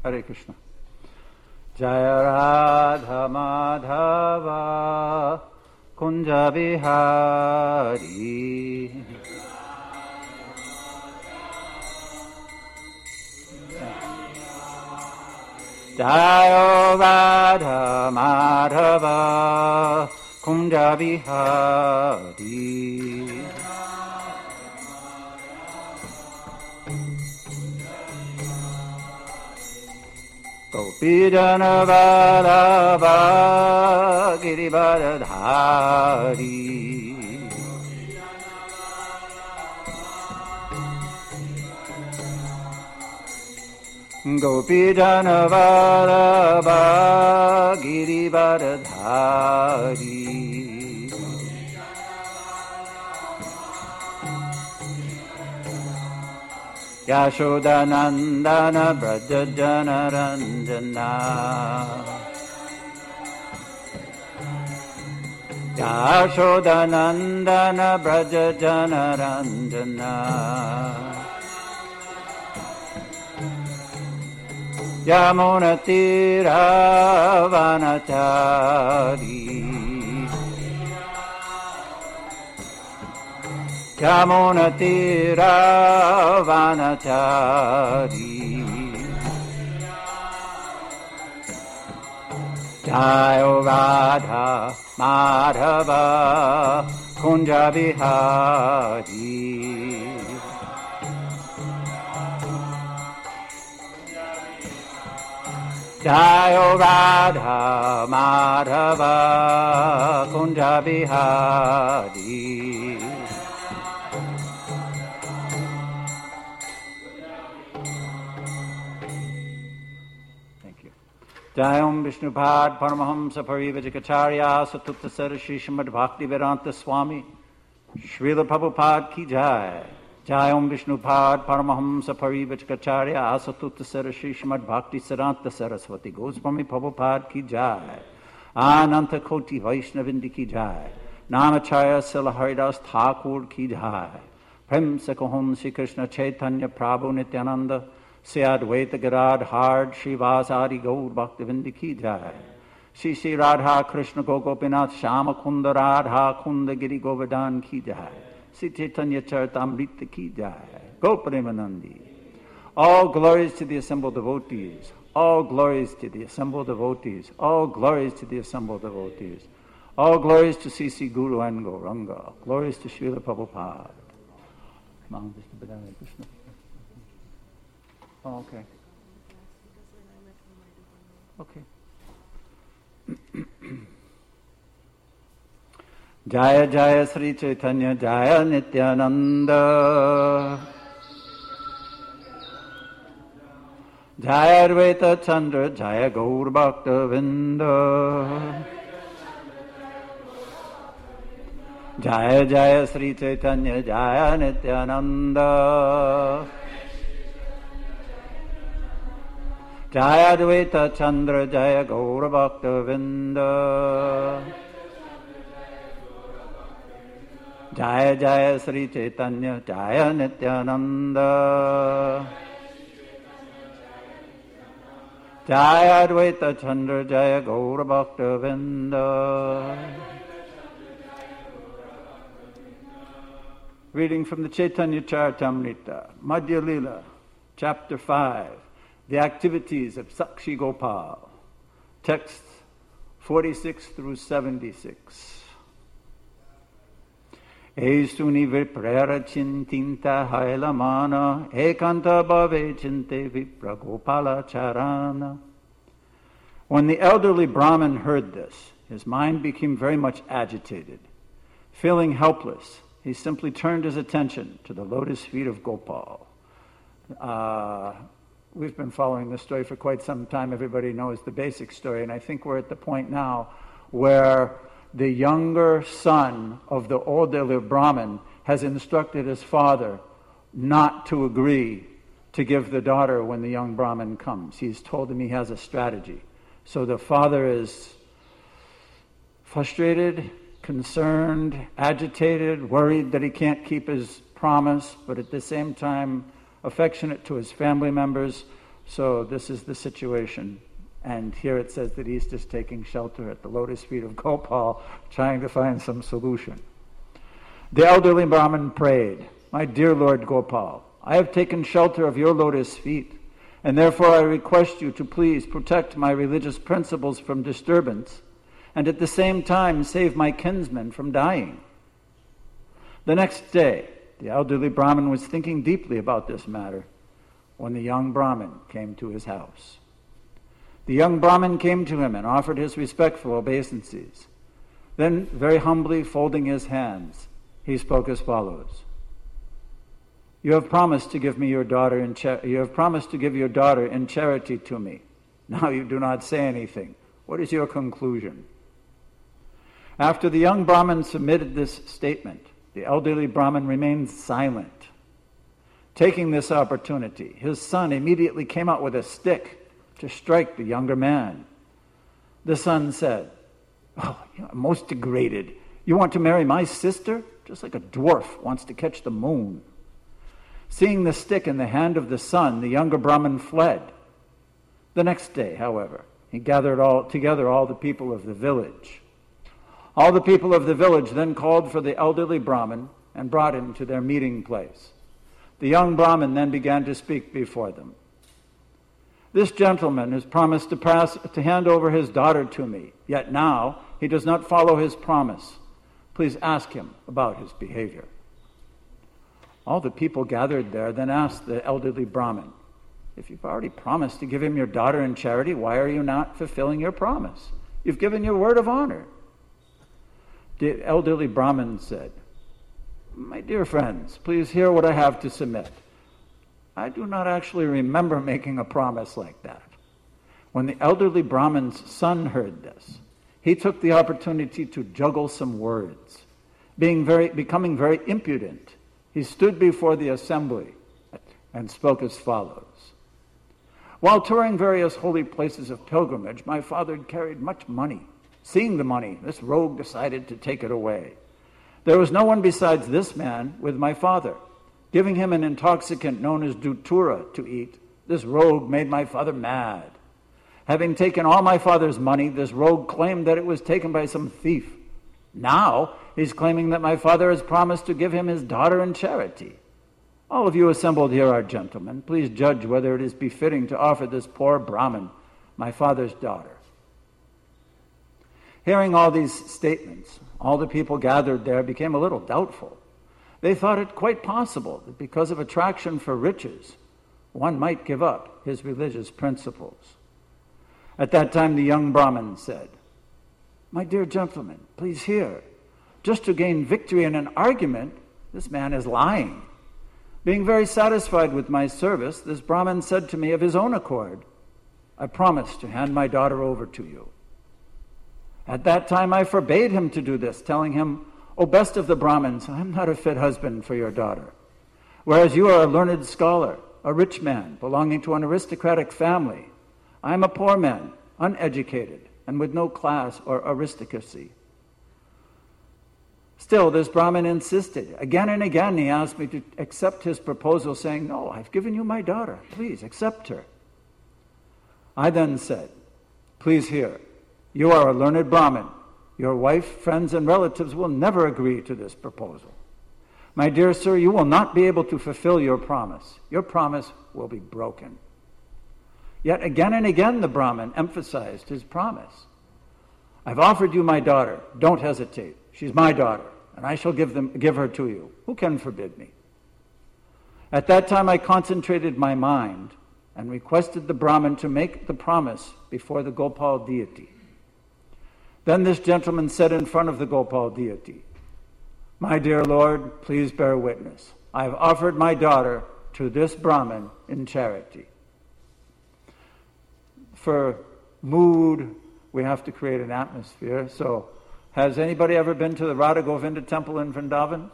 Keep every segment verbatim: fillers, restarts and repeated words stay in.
Hare Krishna. Jaya Radha Madhava Kunja Bihari. Jaya Radha Madhava Kunja Bihari. Gopijana Vallabha Girivardhari. Gopijana Vallabha Girivardhari. Yashodanandana Brajajana Ranjana. Yashodanandana Brajajana Ranjana. Yamunatira Vanachari. Yamunatira Vanachari. Jaya Radha Madhava Kunja Bihari. Jaya Radha Madhava Kunja Bihari. Jayam Vishnupad Paramahamsa Parivajikacharya Satuttasara Shri Srimad Bhakti Vedanta Swami Srila Prabhupada Ki Jai. Jayam Vishnupad Paramahamsa Parivajikacharya Satuttasara Shri Srimad Bhakti Siddhanta Saraswati Goswami Prabhupada Ki Jai. Ananta Koti Vaishnavindi Ki Jai. Namacharya Srila Haridas Thakur Ki Jai. Prem Sakahon Sri Krishna Chaitanya Prabhu Nityananda Sri Advaita Gadadhar Srivasadi Gaur Bhaktivinoda Ki Jai. Sri Sri Radha Krishna Gopinath Shama Kunda Radha Kunda Giri Govardhan Ki Jai. Sri Chaitanya Charitamrita Ki Jai. Gopremanandi. All glories to the assembled devotees. All glories to the assembled devotees. All glories to the assembled devotees. All glories to Sri Sri Guru and Gauranga. Glories to Srila Prabhupada. Krishna. Oh, okay. Okay. Jaya Jaya Sri Chaitanya Jaya Nityananda. Jaya Advaita Chandra Jaya Gaur Bhakta Vinda. Jaya Jaya Sri Chaitanya Jaya Nityananda. Jaya Advaita Chandra Jaya Gaura Bhakta Vinda. Jaya Jaya Sri Chaitanya Jaya Nityananda. Jaya Advaita Chandra Jaya Gaura Bhakta Vinda. Reading from the Chaitanya Charitamrita, Madhya Lila, Chapter five. The activities of Sakshi Gopal. Texts forty-six through seventy-six. Esuni viprara chintinta hailamana ekanta bhave chinte vipra gopala charana. When the elderly Brahmin heard this, his mind became very much agitated. Feeling helpless, he simply turned his attention to the lotus feet of Gopal. Uh, We've been following this story for quite some time. Everybody knows the basic story, and I think we're at the point now where the younger son of the elderly Brahmin has instructed his father not to agree to give the daughter when the young Brahmin comes. He's told him he has a strategy. So the father is frustrated, concerned, agitated, worried that he can't keep his promise, but at the same time affectionate to his family members, So this is the situation. And here it says that he's just taking shelter at the lotus feet of Gopal, trying to find some solution. The elderly Brahmin prayed, "My dear Lord Gopal, I have taken shelter of your lotus feet, and therefore I request you to please protect my religious principles from disturbance, and at the same time save my kinsmen from dying." The next day, the elderly Brahmin was thinking deeply about this matter when the young Brahmin came to his house. The young Brahmin came to him and offered his respectful obeisances. Then, very humbly folding his hands, he spoke as follows: "You have promised to give me your daughter in cha- you have promised to give your daughter in charity to me. Now you do not say anything. What is your conclusion?" After the young Brahmin submitted this statement, the elderly Brahmin remained silent. Taking this opportunity, his son immediately came out with a stick to strike the younger man. The son said, "Oh, you are most degraded. You want to marry my sister? Just like a dwarf wants to catch the moon." Seeing the stick in the hand of the son, the younger Brahmin fled. The next day, however, he gathered all together all the people of the village. All the people of the village then called for the elderly Brahmin and brought him to their meeting place. The young Brahmin then began to speak before them. "This gentleman has promised to pass to hand over his daughter to me, yet now he does not follow his promise. Please ask him about his behavior." All the people gathered there then asked the elderly Brahmin, "If you've already promised to give him your daughter in charity, why are you not fulfilling your promise? You've given your word of honor." The elderly Brahmin said, "My dear friends, please hear what I have to submit. I do not actually remember making a promise like that." When the elderly Brahmin's son heard this, he took the opportunity to juggle some words. Being very, becoming very impudent, he stood before the assembly and spoke as follows: "While touring various holy places of pilgrimage, my father had carried much money. Seeing the money, this rogue decided to take it away. There was no one besides this man with my father. Giving him an intoxicant known as Dhutura to eat, this rogue made my father mad. Having taken all my father's money, this rogue claimed that it was taken by some thief. Now he's claiming that my father has promised to give him his daughter in charity. All of you assembled here are gentlemen. Please judge whether it is befitting to offer this poor Brahmin my father's daughter." Hearing all these statements, all the people gathered there became a little doubtful. They thought it quite possible that because of attraction for riches, one might give up his religious principles. At that time, the young Brahmin said, "My dear gentlemen, please hear. Just to gain victory in an argument, this man is lying. Being very satisfied with my service, this Brahmin said to me of his own accord, 'I promise to hand my daughter over to you.' At that time I forbade him to do this, telling him, 'O best of the Brahmins, I am not a fit husband for your daughter. Whereas you are a learned scholar, a rich man, belonging to an aristocratic family. I am a poor man, uneducated, and with no class or aristocracy.' Still, this Brahmin insisted. Again and again he asked me to accept his proposal, saying, 'No, I've given you my daughter. Please accept her.' I then said, 'Please hear. You are a learned Brahmin. Your wife, friends, and relatives will never agree to this proposal. My dear sir, you will not be able to fulfill your promise. Your promise will be broken.' Yet again and again the Brahmin emphasized his promise. 'I've offered you my daughter. Don't hesitate. She's my daughter, and I shall give them give her to you. Who can forbid me?' At that time I concentrated my mind and requested the Brahmin to make the promise before the Gopal deity. Then this gentleman said in front of the Gopal deity, 'My dear Lord, please bear witness. I have offered my daughter to this Brahmin in charity.' For mood, we have to create an atmosphere. So, has anybody ever been to the Radha Govinda temple in Vrindavan?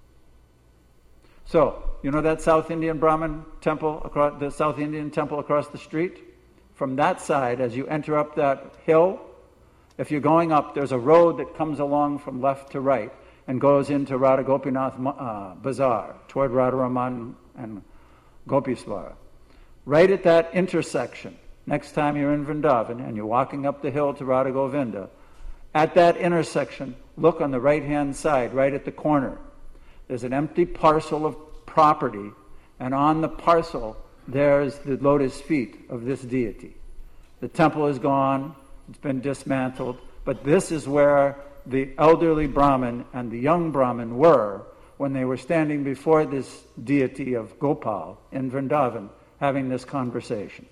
So, you know that South Indian Brahmin temple, across the South Indian temple across the street? From that side, as you enter up that hill, if you're going up, there's a road that comes along from left to right and goes into Radha Gopinath uh, Bazaar, toward Radharaman and Gopeswara. right at that intersection, next time you're in Vrindavan and you're walking up the hill to Radha Govinda, at that intersection, look on the right-hand side, right at the corner. There's an empty parcel of property, and on the parcel, there's the lotus feet of this deity. The temple is gone, it's been dismantled, but this is where the elderly Brahmin and the young Brahmin were when they were standing before this deity of Gopal in Vrindavan, having this conversation.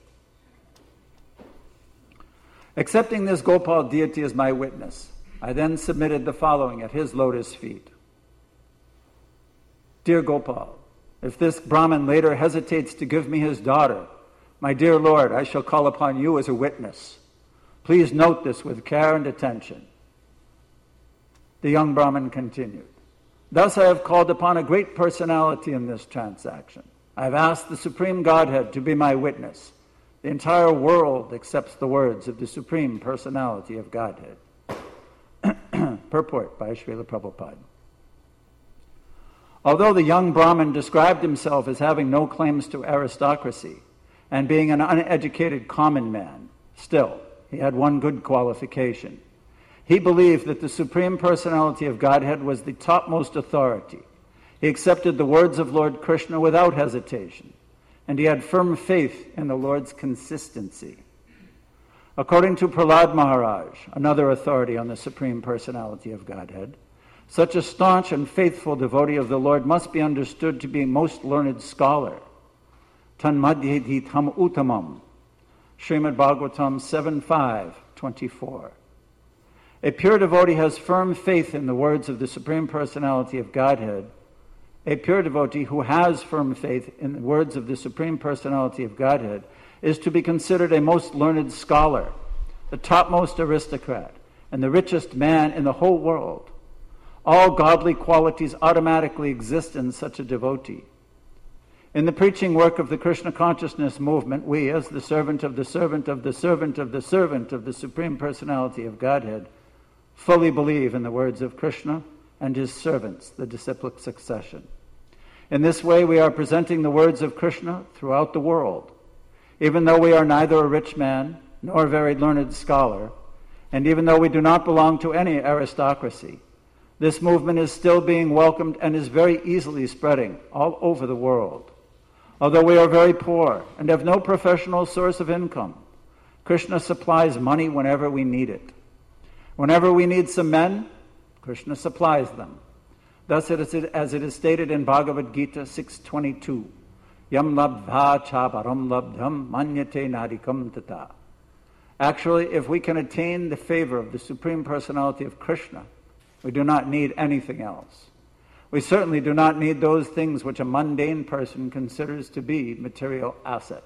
Accepting this Gopal deity as my witness, I then submitted the following at his lotus feet. Dear Gopal, if this Brahmin later hesitates to give me his daughter, my dear Lord, I shall call upon you as a witness. Please note this with care and attention. The young Brahmin continued. Thus I have called upon a great personality in this transaction. I have asked the Supreme Godhead to be my witness. The entire world accepts the words of the Supreme Personality of Godhead. Purport by Srila Prabhupada. Although the young Brahmin described himself as having no claims to aristocracy and being an uneducated common man, still, he had one good qualification. He believed that the Supreme Personality of Godhead was the topmost authority. He accepted the words of Lord Krishna without hesitation, and he had firm faith in the Lord's consistency. According to Prahlad Maharaj, another authority on the Supreme Personality of Godhead, such a staunch and faithful devotee of the Lord must be understood to be a most learned scholar. Tan madhyedhitam uttamam, Srimad Bhagavatam seven five twenty-four. A pure devotee has firm faith in the words of the Supreme Personality of Godhead. A pure devotee who has firm faith in the words of the Supreme Personality of Godhead is to be considered a most learned scholar, the topmost aristocrat, and the richest man in the whole world. All godly qualities automatically exist in such a devotee. In the preaching work of the Krishna Consciousness Movement, we, as the servant of the servant of the servant of the servant of the Supreme Personality of Godhead, fully believe in the words of Krishna and his servants, the disciplic succession. In this way, we are presenting the words of Krishna throughout the world. Even though we are neither a rich man nor a very learned scholar, and even though we do not belong to any aristocracy, this movement is still being welcomed and is very easily spreading all over the world. Although we are very poor and have no professional source of income, Krishna supplies money whenever we need it. Whenever we need some men, Krishna supplies them. Thus, it is, as it is stated in Bhagavad Gita six twenty-two, Yam labdha cha param labdham manyate nadikam tata. Actually, if we can attain the favor of the Supreme Personality of Krishna, we do not need anything else. We certainly do not need those things which a mundane person considers to be material assets.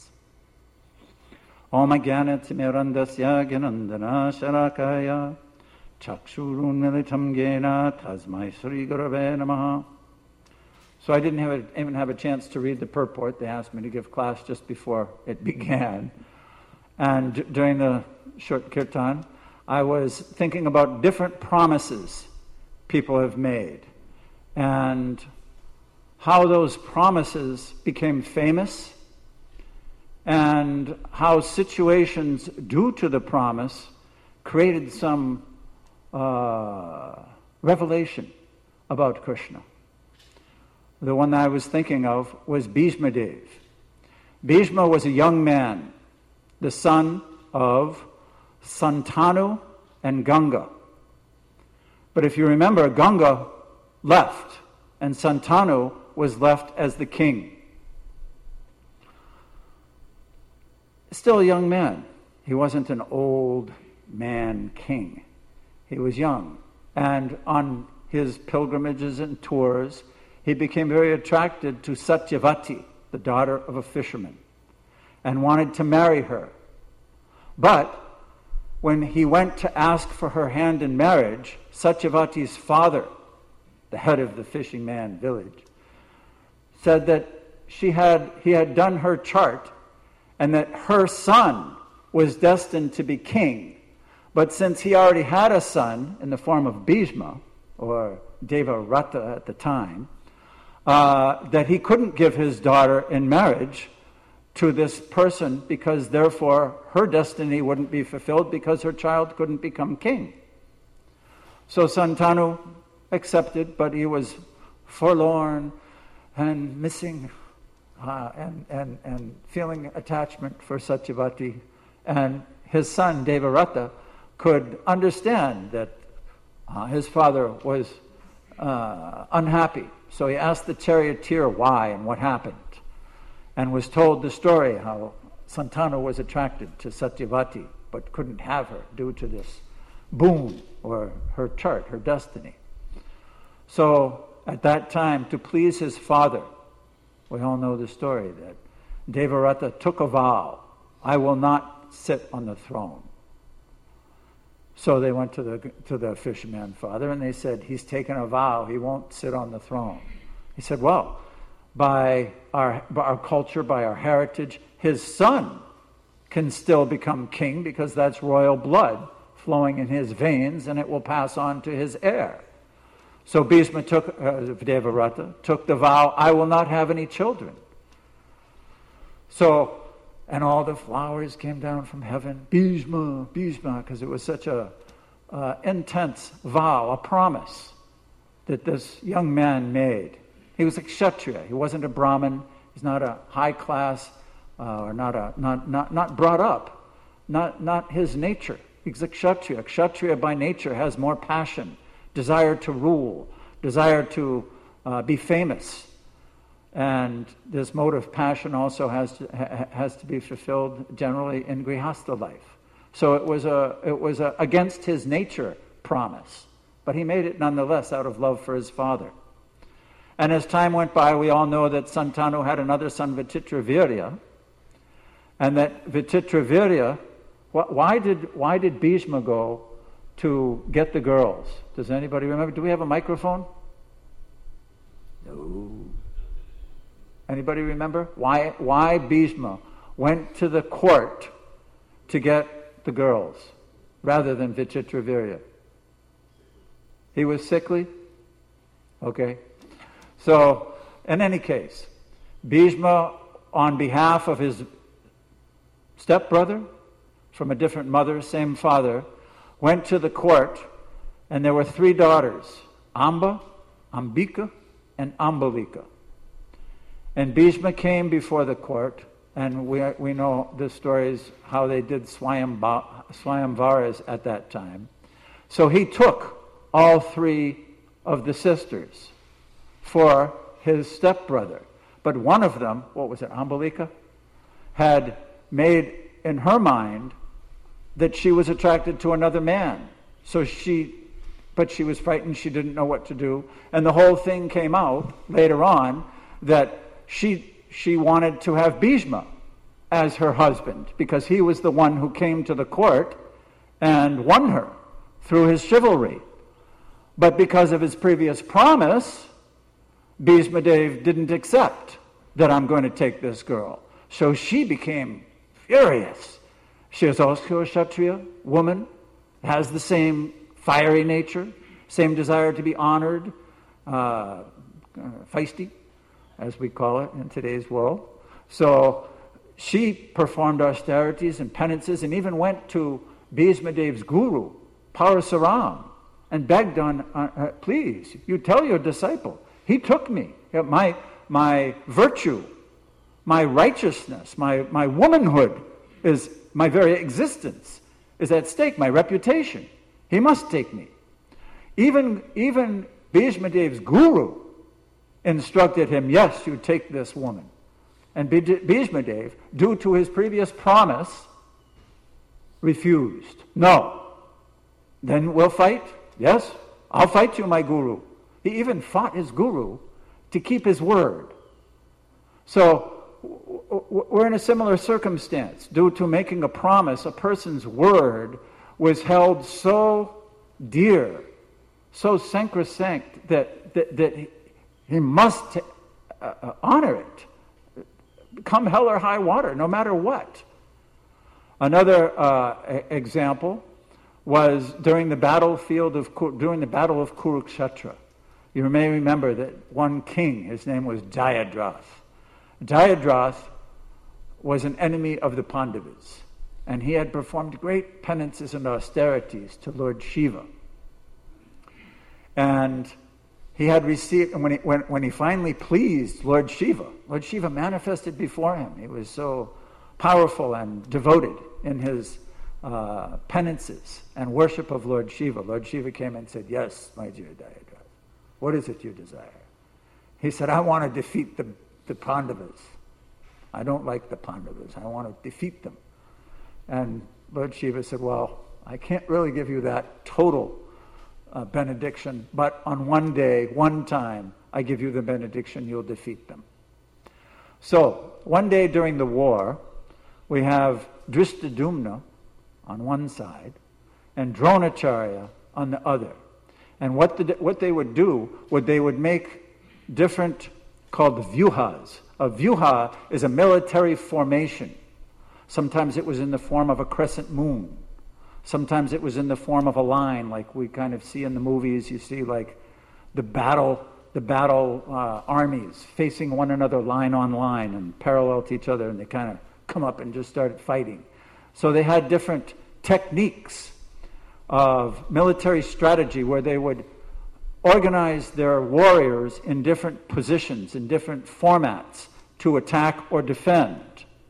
Om Ajnana Timirandasya Gyanandana Sharakaya Chakshurun Militam Gena Tasmai Sri Gurave Namaha. So I didn't have a, even have a chance to read the purport. They asked me to give class just before it began. And d- during the short kirtan, I was thinking about different promises people have made and how those promises became famous and how situations due to the promise created some uh, revelation about Krishna. The one that I was thinking of was Bhishma Dev. Bhishma was a young man, the son of Santanu and Ganga. But if you remember, Ganga left, and Santanu was left as the king. Still a young man. He wasn't an old man king. He was young. And on his pilgrimages and tours, he became very attracted to Satyavati, the daughter of a fisherman, and wanted to marry her. But when he went to ask for her hand in marriage, Satyavati's father, the head of the fishing man village, said that she had he had done her chart and that her son was destined to be king. But since he already had a son in the form of Bhishma, or Devarata at the time, uh, that he couldn't give his daughter in marriage to this person, because therefore her destiny wouldn't be fulfilled because her child couldn't become king. So Santanu accepted, but he was forlorn and missing uh, and, and, and feeling attachment for Satyavati. And his son Devarata could understand that uh, his father was uh, unhappy. So he asked the charioteer why and what happened, and was told the story how Santanu was attracted to Satyavati but couldn't have her due to this boon, or her chart, her destiny. So at that time, to please his father, we all know the story, that Devarata took a vow, I will not sit on the throne. So they went to the to the fisherman father and they said, he's taken a vow, he won't sit on the throne. He said, well, by our, by our culture, by our heritage, his son can still become king because that's royal blood flowing in his veins, and it will pass on to his heir. So Bhishma took, uh, Devarata took the vow, I will not have any children. So, and all the flowers came down from heaven, Bhishma, Bhishma, because it was such a uh, intense vow, a promise that this young man made. He was a kshatriya. He wasn't a Brahmin. He's not a high class, uh, or not a not not not brought up. Not not his nature. He's a kshatriya. Kshatriya by nature has more passion, desire to rule, desire to uh, be famous, and this mode of passion also has to ha, has to be fulfilled generally in grihastha life. So it was a it was a against his nature promise, but he made it nonetheless out of love for his father. And as time went by, we all know that Santanu had another son, Vichitravirya, and that Vichitravirya, wh- why did why did Bhishma go to get the girls? Does anybody remember? Do we have a microphone? No. Anybody remember? Why why Bhishma went to the court to get the girls rather than Vichitravirya? He was sickly? Okay. So, in any case, Bhishma, on behalf of his stepbrother, from a different mother, same father, went to the court, and there were three daughters, Amba, Ambika, and Ambalika. And Bhishma came before the court, and we we know the stories, how they did Swayambha, Swayamvaras at that time. So he took all three of the sisters for his stepbrother. But one of them, what was it, Ambalika, had made in her mind that she was attracted to another man. So she, but she was frightened, she didn't know what to do. And the whole thing came out later on that she she wanted to have Bhishma as her husband because he was the one who came to the court and won her through his chivalry. But because of his previous promise, Bhishma Dev didn't accept that I'm going to take this girl. So she became furious. She is also a Kshatriya woman, has the same fiery nature, same desire to be honored, uh, uh, feisty, as we call it in today's world. So she performed austerities and penances and even went to Bhishma Dev's guru, Parasaram, and begged on, uh, uh, please, you tell your disciple, he took me. My my virtue, my righteousness, my, my womanhood, is my very existence is at stake, my reputation. He must take me. Even, even Bhishma Dev's guru instructed him, yes, you take this woman. And Bhishma Dev, due to his previous promise, refused. No. Then we'll fight? Yes, I'll fight you, my guru. He even fought his guru to keep his word. So we're in a similar circumstance. Due to making a promise, a person's word was held so dear, so sacrosanct, that, that, that he must uh, honor it, come hell or high water, no matter what. Another uh, example was during the battlefield of during the battle of Kurukshetra. You may remember that one king, his name was Jayadrath. Jayadrath was an enemy of the Pandavas, and he had performed great penances and austerities to Lord Shiva. And he had received, and when he, when, when he finally pleased Lord Shiva, Lord Shiva manifested before him. He was so powerful and devoted in his uh, penances and worship of Lord Shiva. Lord Shiva came and said, "Yes, my dear Jayadratha, what is it you desire?" He said, "I want to defeat the, the Pandavas. I don't like the Pandavas. I want to defeat them." And Lord Shiva said, "Well, I can't really give you that total uh, benediction, but on one day, one time, I give you the benediction, you'll defeat them." So, one day during the war, we have Dristadumna on one side and Dronacharya on the other. And what, the, what they would do, would they would make different, called vyuhas. A vyuha is a military formation. Sometimes it was in the form of a crescent moon. Sometimes it was in the form of a line, like we kind of see in the movies. You see like the battle, the battle uh, armies facing one another line on line and parallel to each other, and they kind of come up and just started fighting. So they had different techniques of military strategy where they would organize their warriors in different positions, in different formats to attack or defend.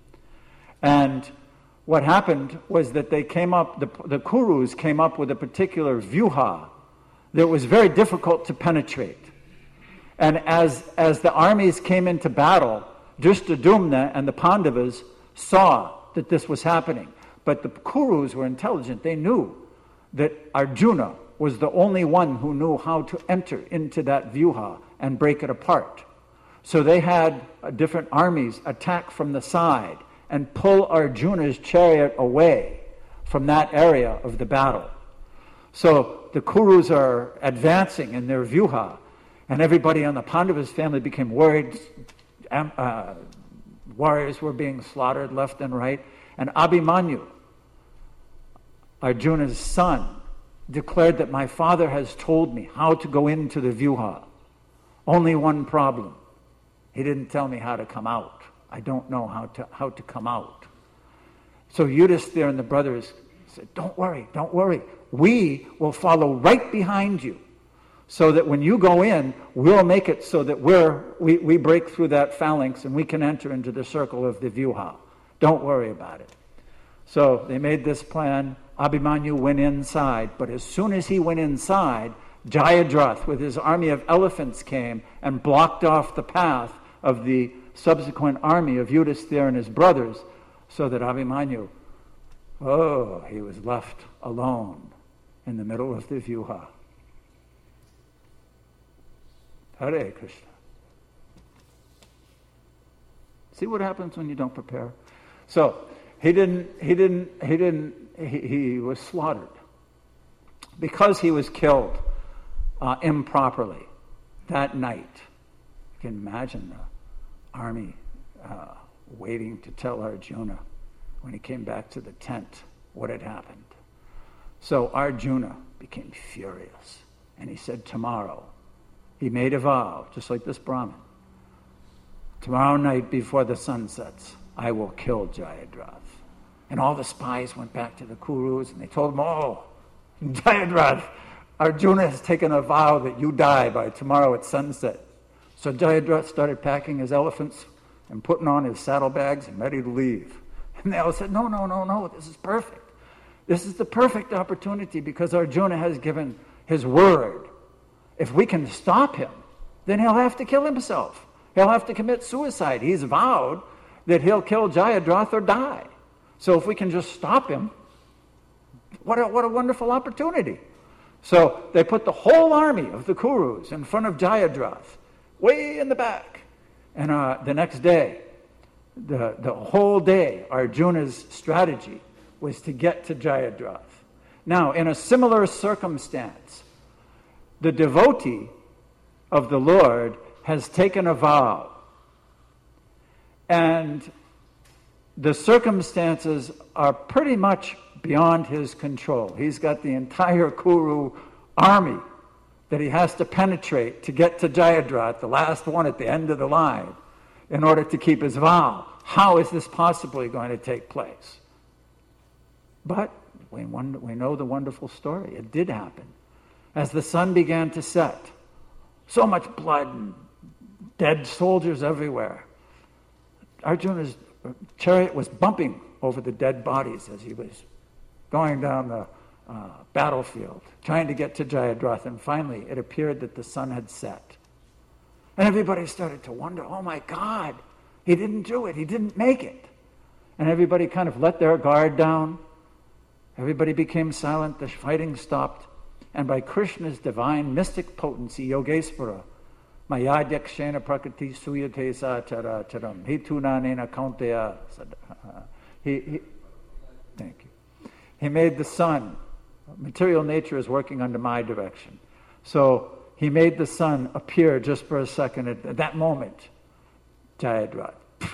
And what happened was that they came up, the, the Kurus came up with a particular vyuha that was very difficult to penetrate. And as, as the armies came into battle, Dristadumna and the Pandavas saw that this was happening. But the Kurus were intelligent. They knew that Arjuna was the only one who knew how to enter into that vyuha and break it apart. So they had uh, different armies attack from the side and pull Arjuna's chariot away from that area of the battle. So the Kurus are advancing in their vyuha, and everybody on the Pandavas family became worried. Uh, warriors were being slaughtered left and right. And Abhimanyu, Arjuna's son, declared that my father has told me how to go into the vyuha. Only one problem. He didn't tell me how to come out. I don't know how to how to come out. So Yudhisthira and the brothers said, "Don't worry, don't worry. We will follow right behind you, so that when you go in, we'll make it so that we're we, we break through that phalanx and we can enter into the circle of the vyuha. Don't worry about it." So they made this plan. Abhimanyu went inside, but as soon as he went inside, Jayadrath with his army of elephants came and blocked off the path of the subsequent army of Yudhisthira and his brothers, so that Abhimanyu, oh, he was left alone in the middle of the vyuha. Hare Krishna. See what happens when you don't prepare? So he didn't, he didn't, he didn't, he, he was slaughtered because he was killed uh, improperly that night. You can imagine the army uh, waiting to tell Arjuna when he came back to the tent what had happened. So Arjuna became furious, and he said, tomorrow, he made a vow, just like this Brahmin, tomorrow night before the sun sets, I will kill Jayadrath. And all the spies went back to the Kurus, and they told them, oh, Jayadrath, Arjuna has taken a vow that you die by tomorrow at sunset. So Jayadrath started packing his elephants and putting on his saddlebags and ready to leave. And they all said, no, no, no, no, this is perfect. This is the perfect opportunity because Arjuna has given his word. If we can stop him, then he'll have to kill himself. He'll have to commit suicide. He's vowed that he'll kill Jayadrath or die. So if we can just stop him, what a, what a wonderful opportunity. So they put the whole army of the Kurus in front of Jayadrath, way in the back. And uh, the next day, the, the whole day, Arjuna's strategy was to get to Jayadrath. Now, in a similar circumstance, the devotee of the Lord has taken a vow. And the circumstances are pretty much beyond his control. He's got the entire Kuru army that he has to penetrate to get to Jayadrath, the last one at the end of the line, in order to keep his vow. how is this possibly going to take place? But we, wonder, we know the wonderful story. It did happen. As the sun began to set, so much blood and dead soldiers everywhere. Arjuna's chariot was bumping over the dead bodies as he was going down the uh, battlefield, trying to get to Jayadratha, and finally it appeared that the sun had set. And everybody started to wonder, oh my God, he didn't do it, he didn't make it. And everybody kind of let their guard down. Everybody became silent, the fighting stopped, and by Krishna's divine mystic potency, Yogeshvara, Mayadhyakshena prakriti suyate sa chara charam hitunanena kaunteya. He, he, thank you. He made the sun. Material nature is working under my direction. So he made the sun appear just for a second at that moment. Jayadratha.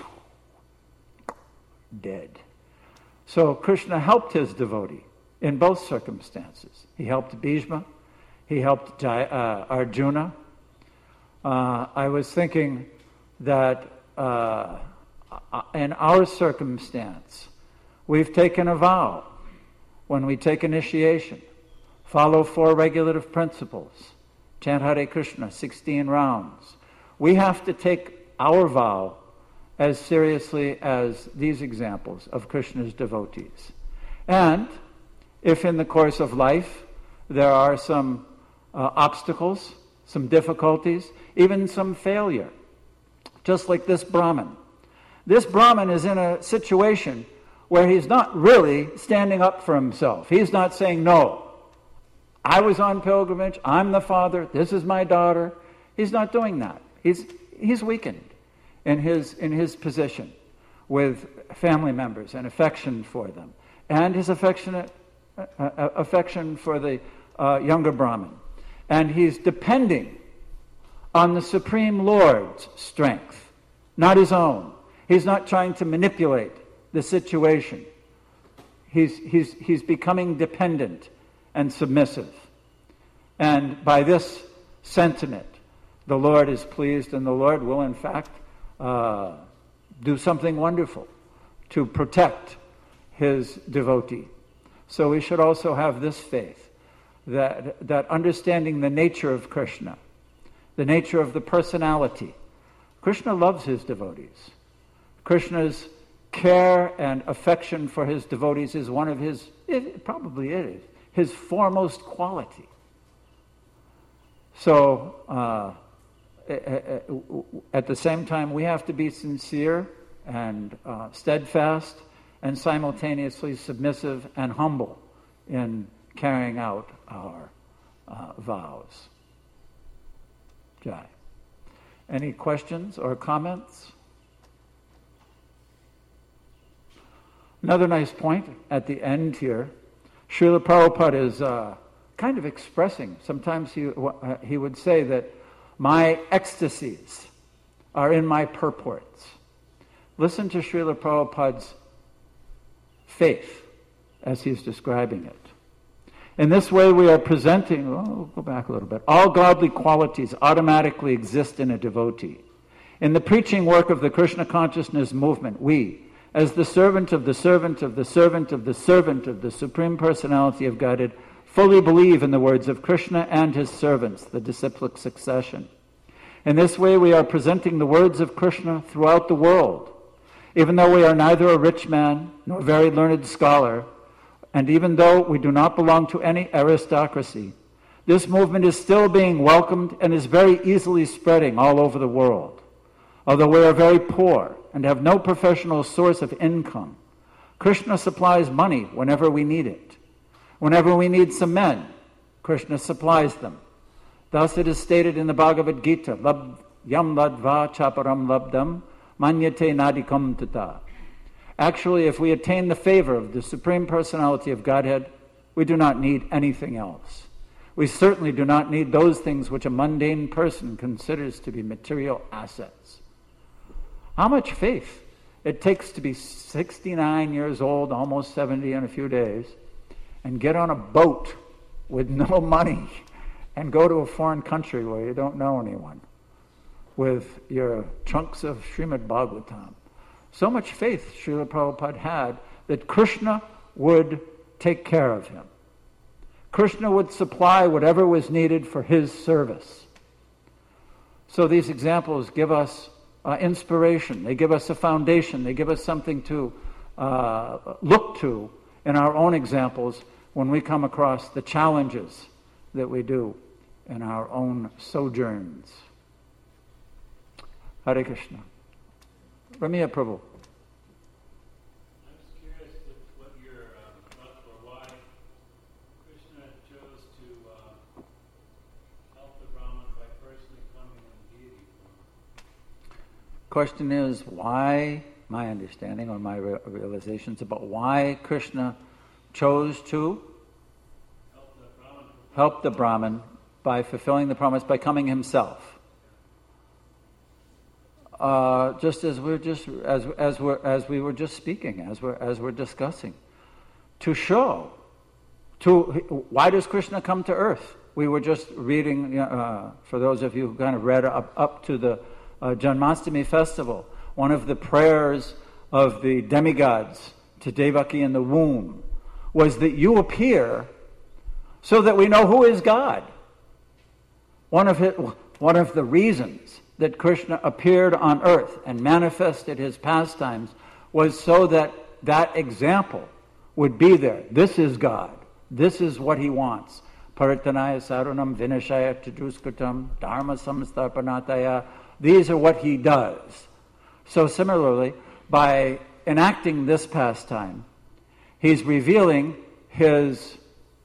Dead. So Krishna helped his devotee in both circumstances. He helped Bhishma. He helped Jai, uh, Arjuna. Uh, I was thinking that uh, in our circumstance, we've taken a vow when we take initiation. Follow four regulative principles. Chant Hare Krishna, sixteen rounds. We have to take our vow as seriously as these examples of Krishna's devotees. And if in the course of life there are some uh, obstacles, some difficulties, even some failure, just like this Brahmin. This Brahmin is in a situation where he's not really standing up for himself. He's not saying, no, I was on pilgrimage, I'm the father, this is my daughter. He's not doing that. He's he's weakened in his in his position with family members and affection for them, and his affectionate uh, uh, affection for the uh, younger Brahmin. And he's depending on the Supreme Lord's strength, not his own. He's not trying to manipulate the situation. He's, he's, he's becoming dependent and submissive. And by this sentiment, the Lord is pleased, and the Lord will, in fact, uh, do something wonderful to protect his devotee. So we should also have this faith, that, that understanding the nature of Krishna, the nature of the personality. Krishna loves his devotees. Krishna's care and affection for his devotees is one of his, it, probably it is, his foremost quality. So, uh, at the same time, we have to be sincere and uh, steadfast and simultaneously submissive and humble in carrying out our uh, vows. Jai. Any questions or comments? Another nice point at the end here, Srila Prabhupada is uh, kind of expressing, sometimes he, uh, he would say that my ecstasies are in my purports. Listen to Srila Prabhupada's faith as he's describing it. In this way we are presenting, oh, we'll go back a little bit, all godly qualities automatically exist in a devotee. In the preaching work of the Krishna consciousness movement, we, as the servant of the servant of the servant of the servant of the Supreme Personality of Godhead, fully believe in the words of Krishna and his servants, the disciplic succession. In this way we are presenting the words of Krishna throughout the world. Even though we are neither a rich man nor a very learned scholar, and even though we do not belong to any aristocracy, this movement is still being welcomed and is very easily spreading all over the world. Although we are very poor and have no professional source of income, Krishna supplies money whenever we need it. Whenever we need some men, Krishna supplies them. Thus it is stated in the Bhagavad Gita, Lab yam ladva chaparam labdam manyate nadikam tata. Actually, if we attain the favor of the Supreme Personality of Godhead, we do not need anything else. We certainly do not need those things which a mundane person considers to be material assets. How much faith it takes to be sixty-nine years old, almost seventy in a few days, and get on a boat with no money and go to a foreign country where you don't know anyone with your trunks of Srimad Bhagavatam. so much faith Srila Prabhupada had that Krishna would take care of him. Krishna would supply whatever was needed for his service. So these examples give us uh, inspiration. They give us a foundation. They give us something to uh, look to in our own examples when we come across the challenges that we do in our own sojourns. Hare Krishna. Ramiya Prabhu. Question is why, my understanding or my re- realizations about why Krishna chose to help the, Brahman. help the Brahman by fulfilling the promise, by coming himself. Uh, just as we're just as as we're as we were just speaking, as we're as we're discussing, to show, to why does Krishna come to earth? We were just reading uh, for those of you who kind of read up up to the Uh, Janmashtami festival, one of the prayers of the demigods to Devaki in the womb was that you appear so that we know who is God. One of his, one of the reasons that Krishna appeared on earth and manifested his pastimes was so that that example would be there. This is God. This is what he wants. Paritanaya sarunam vinashaya tajuskatam dharma samstarpanataya. These are what he does. So similarly, by enacting this pastime, he's revealing his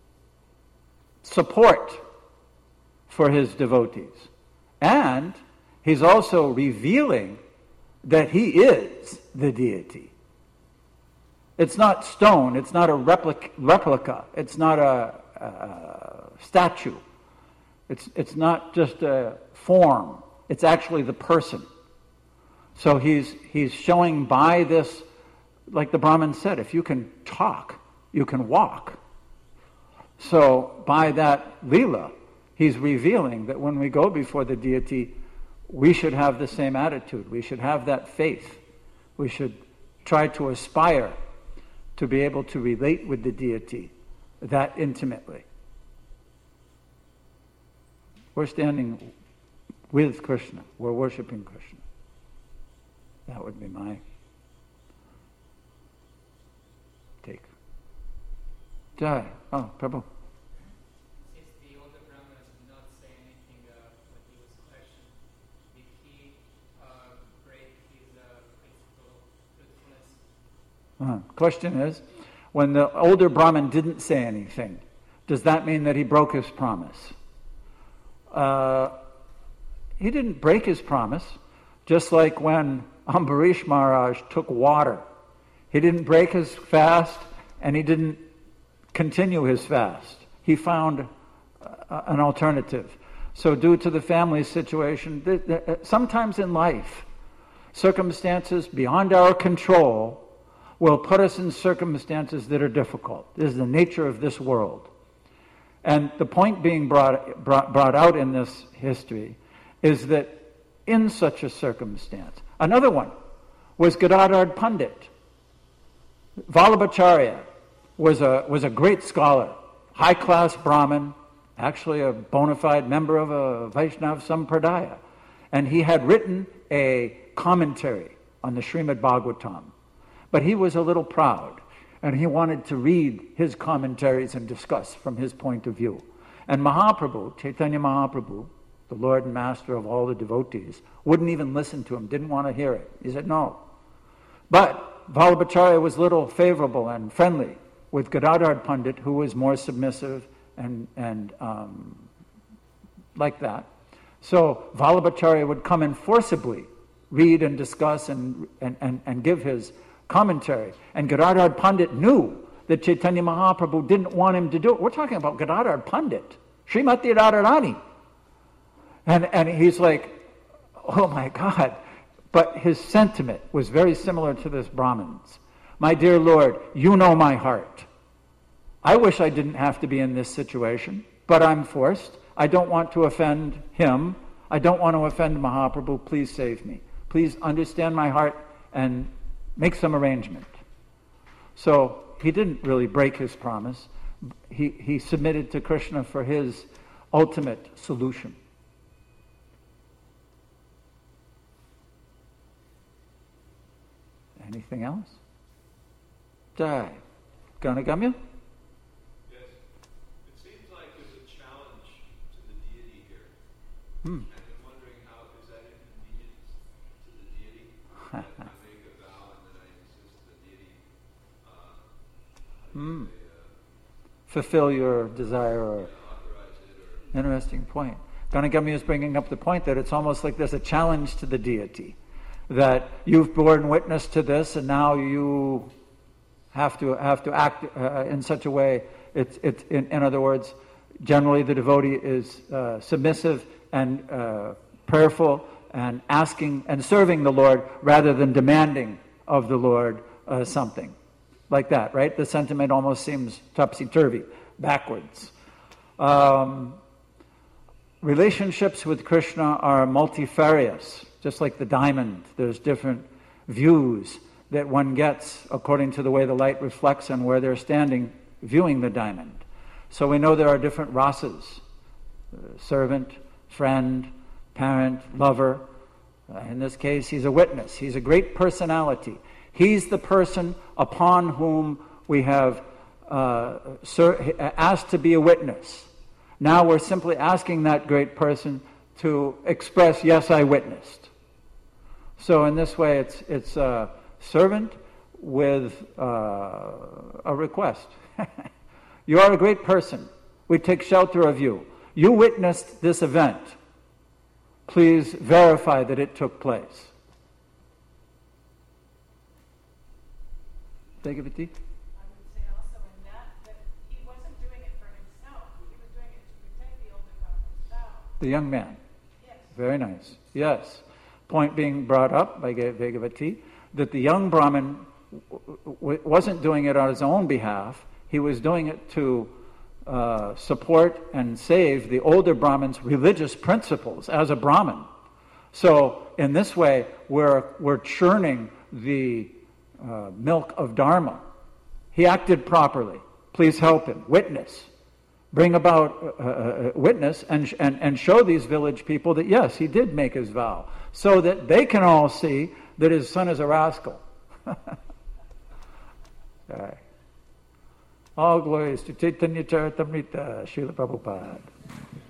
support for his devotees. And he's also revealing that he is the deity. It's not stone, it's not a replica, replica. It's not a, a statue. It's, it's not just a form. It's actually the person. So he's he's showing by this, like the Brahmin said, if you can talk, you can walk. So by that Leela, he's revealing that when we go before the deity, we should have the same attitude. We should have that faith. We should try to aspire to be able to relate with the deity that intimately. We're standing with Krishna. We're worshiping Krishna. That would be my take. Jai. Oh, Prabhu. Since the older Brahmanas did not say anything uh, when he was questioned, did he uh, break his uh, principle of truthfulness? Uh-huh. Question is, when the older Brahmin didn't say anything, does that mean that he broke his promise? Uh, he didn't break his promise, just like when Ambarish Maharaj took water. He didn't break his fast, and he didn't continue his fast. He found uh, an alternative. So due to the family situation, th- th- sometimes in life, circumstances beyond our control will put us in circumstances that are difficult. This is the nature of this world. And the point being brought, brought, brought out in this history is that in such a circumstance, another one was Gadadhar Pandit. Vallabhacharya was a, was a great scholar, high-class Brahmin, actually a bona fide member of a Vaishnav Sampradaya. And he had written a commentary on the Srimad Bhagavatam. But he was a little proud, and he wanted to read his commentaries and discuss from his point of view. And Mahaprabhu, Chaitanya Mahaprabhu, the Lord and Master of all the devotees, wouldn't even listen to him, didn't want to hear it. He said, no. But Vallabhacharya was little favorable and friendly with Gadadhar Pandit, who was more submissive and, and um, like that. So Vallabhacharya would come and forcibly read and discuss and, and, and, and give his commentary. And Gadadhar Pandit knew that Chaitanya Mahaprabhu didn't want him to do it. We're talking about Gadadhar Pandit, Srimati Radharani. And, and he's like, oh my God. But his sentiment was very similar to this Brahmin's. My dear Lord, you know my heart. I wish I didn't have to be in this situation, but I'm forced. I don't want to offend him. I don't want to offend Mahaprabhu. Please save me. Please understand my heart and make some arrangement. So he didn't really break his promise. He, he submitted to Krishna for his ultimate solution. Anything else? Jai. Ganagamya? Yes. It seems like there's a challenge to the deity here. Hmm. And I'm wondering how, is that inconvenient to the deity? That I make a vow and then I insist the deity uh, how do you Hmm. say, uh, Fulfill your desire or... yeah, authorize it or... Interesting point. Ganagamya is bringing up the point that it's almost like there's a challenge to the deity. That you've borne witness to this and now you have to have to act uh, in such a way. It's, it's in, in other words, generally the devotee is uh, submissive and uh, prayerful and asking and serving the Lord rather than demanding of the Lord uh, something. Like that, right? The sentiment almost seems topsy-turvy, backwards. Um, relationships with Krishna are multifarious, just like the diamond. There's different views that one gets according to the way the light reflects and where they're standing viewing the diamond. So we know there are different rasas, uh, servant, friend, parent, lover. Uh, in this case, he's a witness. He's a great personality. He's the person upon whom we have uh, ser- asked to be a witness. Now we're simply asking that great person to express, yes, I witnessed. So in this way, it's it's a servant with uh, a request. You are a great person. We take shelter of you. You witnessed this event. Please verify that it took place. Take it, Viti. I would say also in that, that he wasn't doing it for himself. He was doing it to protect the older Brahman's vow. The young man. Yes. Very nice. Yes. Point being brought up by Vegavati, that the young Brahmin w- w- wasn't doing it on his own behalf. He was doing it to uh, support and save the older Brahmin's religious principles as a Brahmin. So in this way, we're, we're churning the uh, milk of Dharma. He acted properly. Please help him. Witness. Bring about uh, uh, witness and, and, and show these village people that yes, he did make his vow, so that they can all see that his son is a rascal. Right. All glories to Chaitanya Charitamrita, Srila Prabhupada.